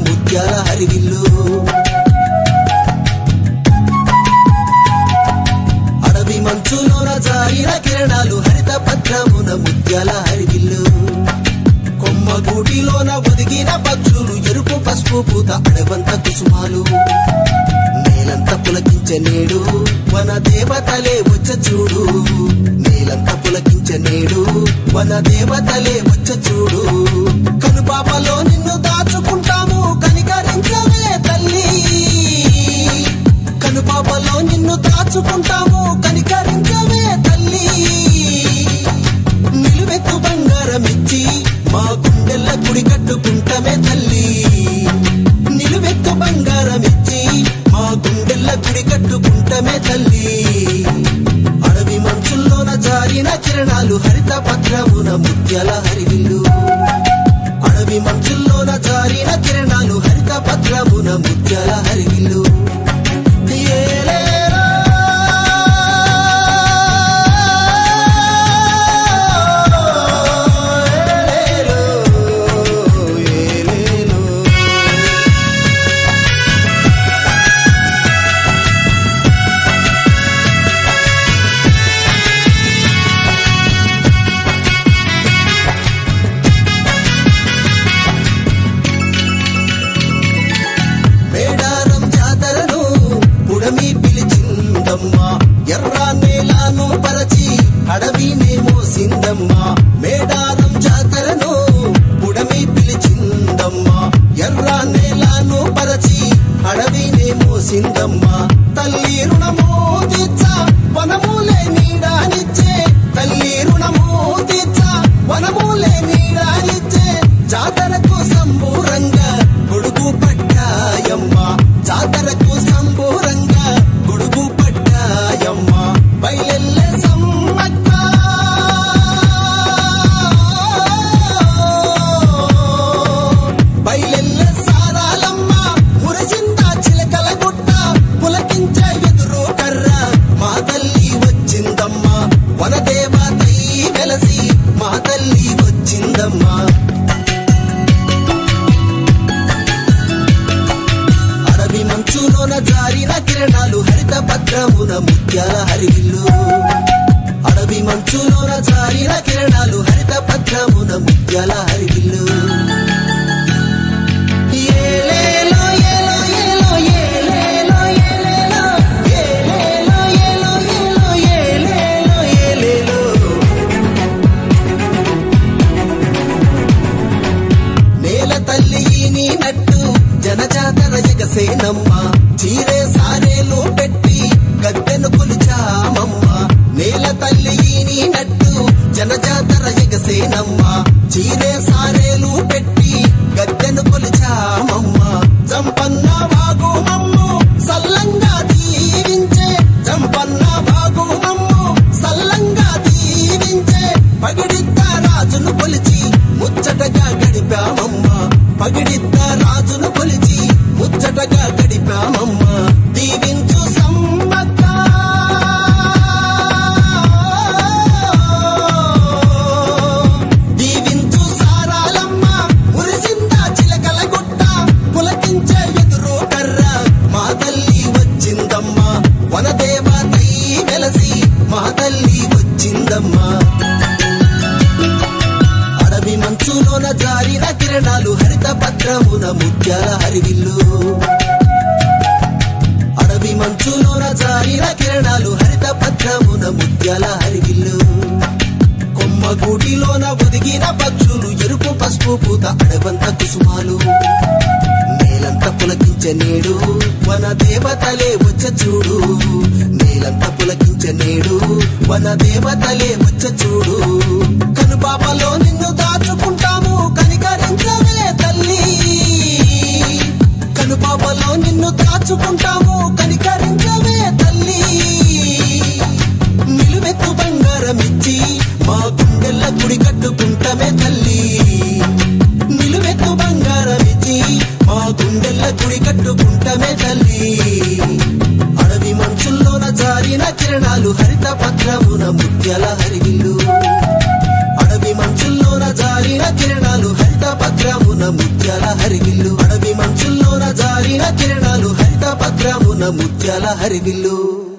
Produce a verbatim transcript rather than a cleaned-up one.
ముత్యాల హరివిల్లు అడవి మంచులోన జారిన కిరణాలు హరిత పత్రమున ముత్యాల హరివిల్లు కొమ్మ గూటిలోన ఒదిగిన పక్షులు ఎరుపు పసుపు పూత అడవంత కుసుమాలు నేలంత పులకించే నేడు వన దేవతలే వచ్చ చూడు నేలంత పులకించే నేడు వన దేవతలే వచ్చ చూడు కనుపాపలో నిన్ను దాచుకుంటాము కనికరించవే తల్లి కనుపాపలో నిన్ను దాచుకుంటాము కనికరించవే తల్లి నిలువెత్తు బంగారమిచ్చి మా గుండెల్ల గుడి కట్టుకుంటమే తల్లి నిలువెత్తు బంగారమిచ్చి మా గుండెల్ల గుడి కట్టుకుంటమే తల్లి అడవి మంచుల్లోన జారిన కిరణాలు హరిత పత్రమున ముత్యాల హరివిల్లు అడవి మంచుల్లోన జారిన కిరణాలు హరిత పత్రమున ముత్యాల హరివిల్లు ఎర్ర నేలను పరచి అడవినేమో సిందమ్మా మేడారం జాతరను పుడమి పిలిచిందమ్మా ఎర్ర నేలను పరచి అడవినేమో సిందమ్మా తల్లి రుణమో తీర్చ వనమూలే నీడానిచ్చే తల్లి రుణమో తీర్చ వనమూలే నీడానిచ్చే జాతరకు సంబూరంగా గొడుగు పట్టాయమ్మా జాతరకు సంబూరంగా గొడుగు పట్టాయమ్మా బయలెల్లె సమ్మక్క బయలెల్లె సారాలమ్మ మురసిందా చిలకల గుట్ట పులకించే ఎదురు కర్ర మా తల్లి వచ్చిందమ్మా వనదేవతై వెలసి మా తల్లి వచ్చిందమ్మా అడవి మంచులోన జారిన కిరణాలు హరిత పత్రమున ముత్యాల హరివిల్లు అడవి మంచులోన జారిన కిరణాలు హరిత పత్రమున ముత్యాల హరివిల్లు ఏలేలో ఏలో ఏలో ఏలేలో ఏలేలో ఏలేలో ఏలో ఏలో ఏలేలో ఏలేలో నేల తల్లి నీ నట్టు జనజాతర ఎగసేనమ్మ చీరే సారేలు పెట్టి గద్దెను కొలిచామమ్మ నేల తల్లి నీ నట్టు జనజాతర ఎగసేనమ్మ చీరే సారేలు పెట్టి గద్దెను కొలిచామమ్మ జంపన్న వాగు మమ్ము సల్లంగా దీవించే జంపన్న వాగు మమ్ము సల్లంగా దీవించే పగిడిద్ద రాజును కొలిచి ముచ్చటగా గడిపామమ్మ పగిడిద్ద రాజును కొలిచి ముచ్చటగా గడిపామమ్మ దీవించు సమ్మక్క దీవించు సారాలమ్మ మురిసిందా చిలకల గుట్ట పులకించే ఎదురు కర్ర మా తల్లి వచ్చిందమ్మా వనదేవతై వెలసి మా తల్లి వచ్చిందమ్మా అడవి మంచులోన జారిన కిరణాలు హరిత పత్రమున ముత్యాల హరివిల్లు అడవి మంచులోన జారిన కిరణాలు హరిత పత్రమున ముత్యాల హరివిల్లు కొమ్మ గూటిలోన ఒదిగిన పక్షులు ఎరుపు పసుపు పూత అడవంత కుసుమాలు నేలంత పులకించే నేడు వన దేవతలే వచ్చ చూడు నేలంత పులకించే నేడు వన దేవతలే వచ్చ చూడు కనుపాపలో నిన్ను దాచుకుంటాము కనికరించవే తల్లి కనుపాపలో నిన్ను దాచుకుంటాము కనికరించవే తల్లి నిలువెత్తు బంగారమిచ్చి మా గుండెల్ల గుడి కట్టుకుంటమే తల్లి నిలువెత్తు బంగారమిచ్చి మా గుండెల్ల గుడి కట్టుకుంటమే తల్లి అడవి మంచుల్లోన జారిన కిరణాలు హరిత పత్రమున ముత్యాల హరివిల్లు అడవి మంచుల్లోన జారిన కిరణాలు హరిత పత్రమున ముత్యాల హరివిల్లు అడవి మంచు ముత్యాల హరివిల్లు